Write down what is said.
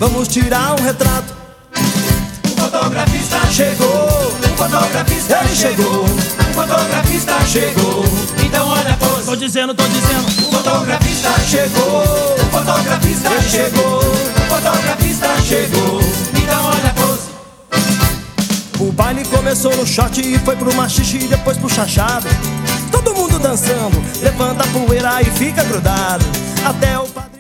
vamos tirar um retrato. O fotografista chegou, o fotografista Ele chegou, o fotografista chegou. Então olha a pose. Tô dizendo, tô dizendo. O fotografista chegou, o fotografista ele chegou. o fotografista chegou. Então olha a pose. O baile começou no short e foi pro machixe e depois pro chachado. Todo mundo dançando, levanta a poeira e fica grudado. Até o